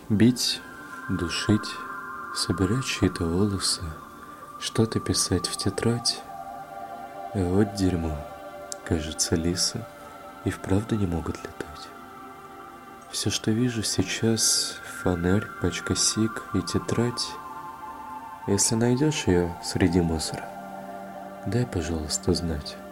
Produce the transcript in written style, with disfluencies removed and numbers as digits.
Бить, душить, собирать чьи-то волосы, что-то писать в тетрадь. А вот дерьмо. Кажется, лисы и вправду не могут летать. Все, что вижу сейчас, фонарь, пачка сиг и тетрадь. Если найдешь ее среди мусора, дай, пожалуйста, знать.